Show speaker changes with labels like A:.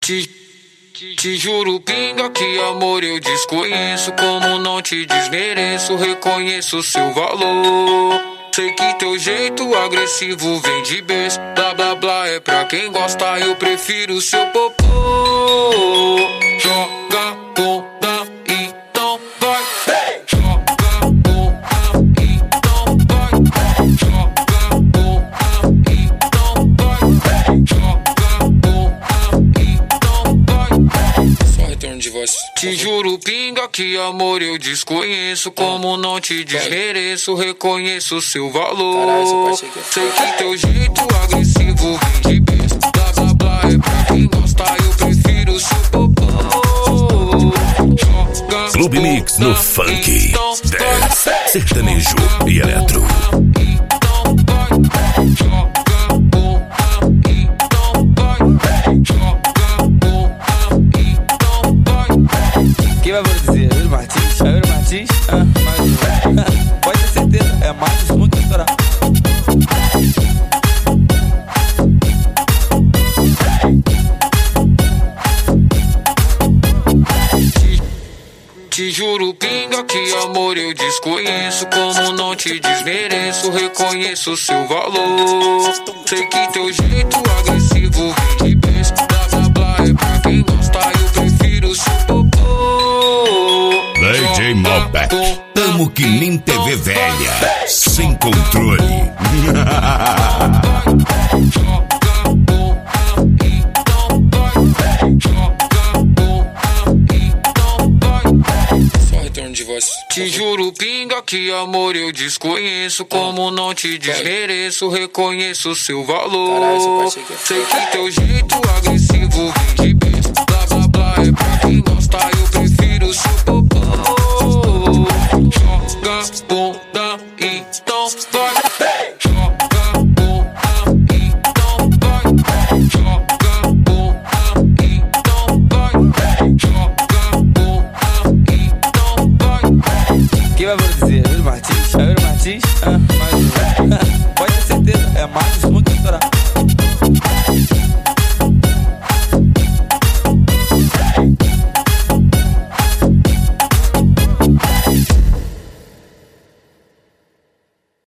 A: Te, te juro, pinga, que amor eu desconheço. Como não te desmereço, reconheço seu valor. Sei que teu jeito agressivo vem de berço. Blá blá blá é pra quem gosta, eu prefiro seu popô. Joga bunda, então vai. Joga bunda, então vai. Joga bunda, então vai. Joga bunda, então vai. Só retorno de voz. Te juro, pinga, que amor eu desconheço. Como não te desmereço, reconheço seu valor. Sei que teu jeito agressivo vem de berço. Blá blá blá é pra quem gosta, eu prefiro seu popô.
B: Clube Mix no funk, dance, sertanejo e eletro.
C: Quem vai produzir? Yuri Martins? Yuri Martins? Pode ter certeza, é mais muito estourar.
A: Te juro, pinga, que amor eu desconheço. Como não te desmereço, reconheço seu valor. Sei que teu jeito agressivo vem de berço. Blá blá blá é pra quem gosta, eu prefiro seu popô.
B: DJ Malbec, tamo que nem TV velha, sem controle.
A: De voz. Te juro, pinga, que amor eu desconheço. Como não te desmereço, reconheço seu valor. Sei que teu jeito agressivo vem de berço. Blá blá blá é pra quem gosta, eu prefiro seu popô. Joga bunda, então vai. Joga bunda, então vai. Joga bunda, então vai. Joga bunda, então vai.
C: Quem vai produzir? Yuri Martins? Yuri Martins? Pode ter certeza, é mais